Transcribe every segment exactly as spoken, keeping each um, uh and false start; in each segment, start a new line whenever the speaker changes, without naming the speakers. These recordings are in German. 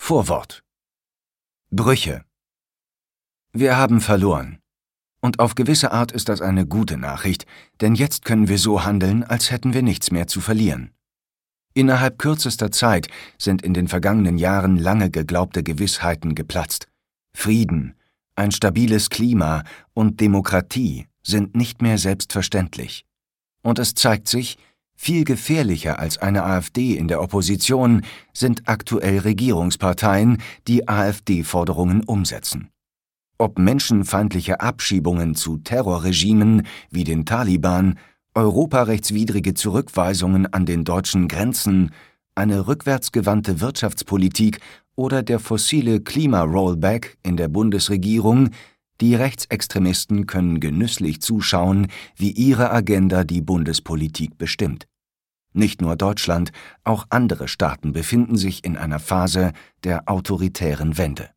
Vorwort. Brüche. Wir haben verloren. Und auf gewisse Art ist das eine gute Nachricht, denn jetzt können wir so handeln, als hätten wir nichts mehr zu verlieren. Innerhalb kürzester Zeit sind in den vergangenen Jahren lange geglaubte Gewissheiten geplatzt. Frieden, ein stabiles Klima und Demokratie sind nicht mehr selbstverständlich. Und es zeigt sich, viel gefährlicher als eine AfD in der Opposition sind aktuell Regierungsparteien, die AfD-Forderungen umsetzen. Ob menschenfeindliche Abschiebungen zu Terrorregimen wie den Taliban, europarechtswidrige Zurückweisungen an den deutschen Grenzen, eine rückwärtsgewandte Wirtschaftspolitik oder der fossile Klima-Rollback in der Bundesregierung, die Rechtsextremisten können genüsslich zuschauen, wie ihre Agenda die Bundespolitik bestimmt. Nicht nur Deutschland, auch andere Staaten befinden sich in einer Phase der autoritären Wende.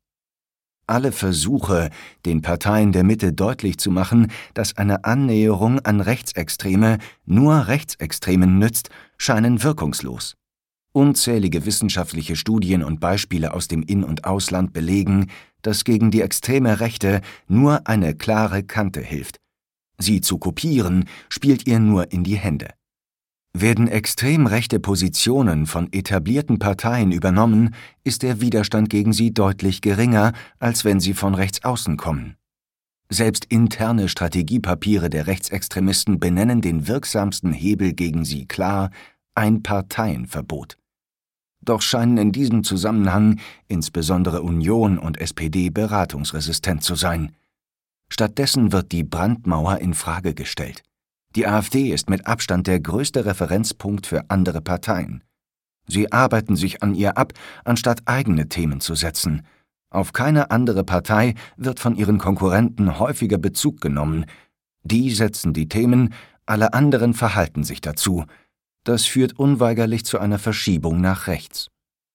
Alle Versuche, den Parteien der Mitte deutlich zu machen, dass eine Annäherung an Rechtsextreme nur Rechtsextremen nützt, scheinen wirkungslos. Unzählige wissenschaftliche Studien und Beispiele aus dem In- und Ausland belegen, dass gegen die extreme Rechte nur eine klare Kante hilft. Sie zu kopieren, spielt ihr nur in die Hände. Werden extrem rechte Positionen von etablierten Parteien übernommen, ist der Widerstand gegen sie deutlich geringer, als wenn sie von rechts außen kommen. Selbst interne Strategiepapiere der Rechtsextremisten benennen den wirksamsten Hebel gegen sie klar: Einparteienverbot. Doch scheinen in diesem Zusammenhang insbesondere Union und S P D beratungsresistent zu sein. Stattdessen wird die Brandmauer in Frage gestellt. Die AfD ist mit Abstand der größte Referenzpunkt für andere Parteien. Sie arbeiten sich an ihr ab, anstatt eigene Themen zu setzen. Auf keine andere Partei wird von ihren Konkurrenten häufiger Bezug genommen. Die setzen die Themen, alle anderen verhalten sich dazu. Das führt unweigerlich zu einer Verschiebung nach rechts.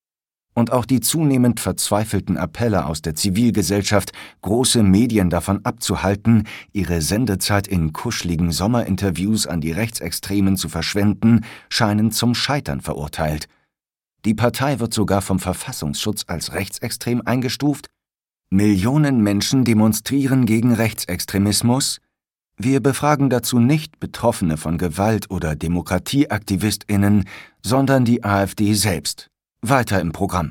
Und auch die zunehmend verzweifelten Appelle aus der Zivilgesellschaft, große Medien davon abzuhalten, ihre Sendezeit in kuscheligen Sommerinterviews an die Rechtsextremen zu verschwenden, scheinen zum Scheitern verurteilt. Die Partei wird sogar vom Verfassungsschutz als rechtsextrem eingestuft. Millionen Menschen demonstrieren gegen Rechtsextremismus. Wir befragen dazu nicht Betroffene von Gewalt- oder DemokratieaktivistInnen, sondern die AfD selbst. Weiter im Programm.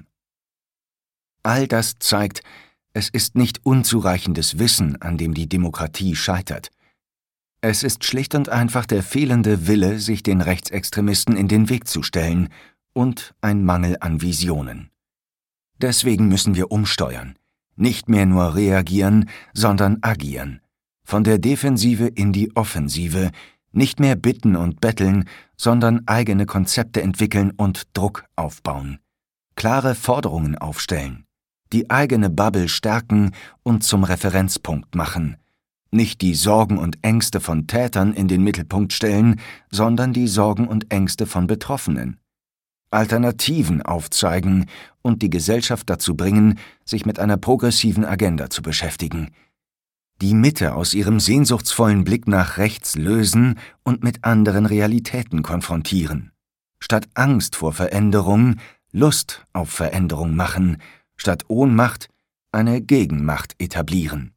All das zeigt, es ist nicht unzureichendes Wissen, an dem die Demokratie scheitert. Es ist schlicht und einfach der fehlende Wille, sich den Rechtsextremisten in den Weg zu stellen, und ein Mangel an Visionen. Deswegen müssen wir umsteuern, nicht mehr nur reagieren, sondern agieren. Von der Defensive in die Offensive, nicht mehr bitten und betteln, sondern eigene Konzepte entwickeln und Druck aufbauen. Klare Forderungen aufstellen. Die eigene Bubble stärken und zum Referenzpunkt machen. Nicht die Sorgen und Ängste von Tätern in den Mittelpunkt stellen, sondern die Sorgen und Ängste von Betroffenen. Alternativen aufzeigen und die Gesellschaft dazu bringen, sich mit einer progressiven Agenda zu beschäftigen. Die Mitte aus ihrem sehnsuchtsvollen Blick nach rechts lösen und mit anderen Realitäten konfrontieren. Statt Angst vor Veränderung, Lust auf Veränderung machen, statt Ohnmacht eine Gegenmacht etablieren.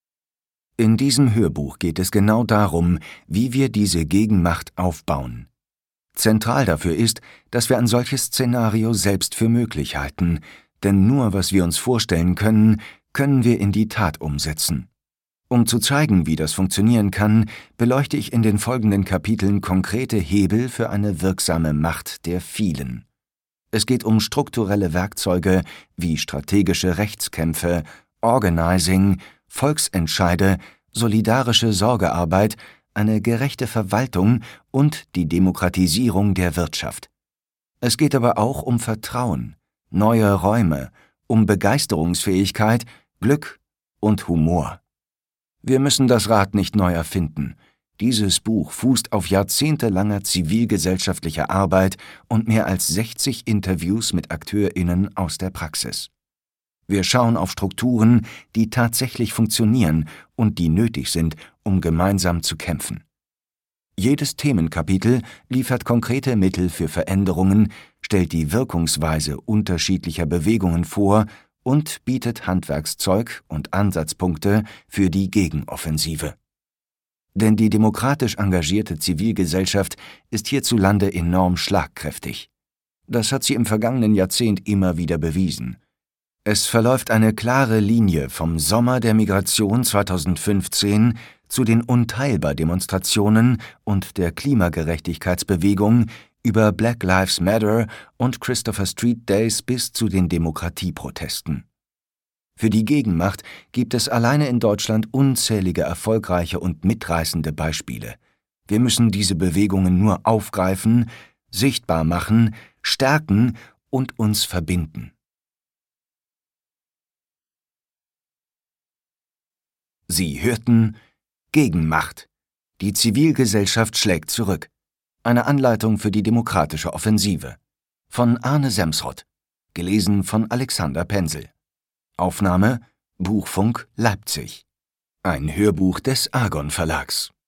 In diesem Hörbuch geht es genau darum, wie wir diese Gegenmacht aufbauen. Zentral dafür ist, dass wir ein solches Szenario selbst für möglich halten, denn nur was wir uns vorstellen können, können wir in die Tat umsetzen. Um zu zeigen, wie das funktionieren kann, beleuchte ich in den folgenden Kapiteln konkrete Hebel für eine wirksame Macht der Vielen. Es geht um strukturelle Werkzeuge wie strategische Rechtskämpfe, Organizing, Volksentscheide, solidarische Sorgearbeit, eine gerechte Verwaltung und die Demokratisierung der Wirtschaft. Es geht aber auch um Vertrauen, neue Räume, um Begeisterungsfähigkeit, Glück und Humor. Wir müssen das Rad nicht neu erfinden. Dieses Buch fußt auf jahrzehntelanger zivilgesellschaftlicher Arbeit und mehr als sechzig Interviews mit AkteurInnen aus der Praxis. Wir schauen auf Strukturen, die tatsächlich funktionieren und die nötig sind, um gemeinsam zu kämpfen. Jedes Themenkapitel liefert konkrete Mittel für Veränderungen, stellt die Wirkungsweise unterschiedlicher Bewegungen vor und bietet Handwerkszeug und Ansatzpunkte für die Gegenoffensive. Denn die demokratisch engagierte Zivilgesellschaft ist hierzulande enorm schlagkräftig. Das hat sie im vergangenen Jahrzehnt immer wieder bewiesen. Es verläuft eine klare Linie vom Sommer der Migration zweitausendfünfzehn zu den Unteilbar-Demonstrationen und der Klimagerechtigkeitsbewegung über Black Lives Matter und Christopher Street Days bis zu den Demokratieprotesten. Für die Gegenmacht gibt es alleine in Deutschland unzählige erfolgreiche und mitreißende Beispiele. Wir müssen diese Bewegungen nur aufgreifen, sichtbar machen, stärken und uns verbinden. Sie hörten Gegenmacht. Die Zivilgesellschaft schlägt zurück. Eine Anleitung für die demokratische Offensive. Von Arne Semsrott. Gelesen von Alexander Pensel. Aufnahme Buchfunk Leipzig. Ein Hörbuch des Argon Verlags.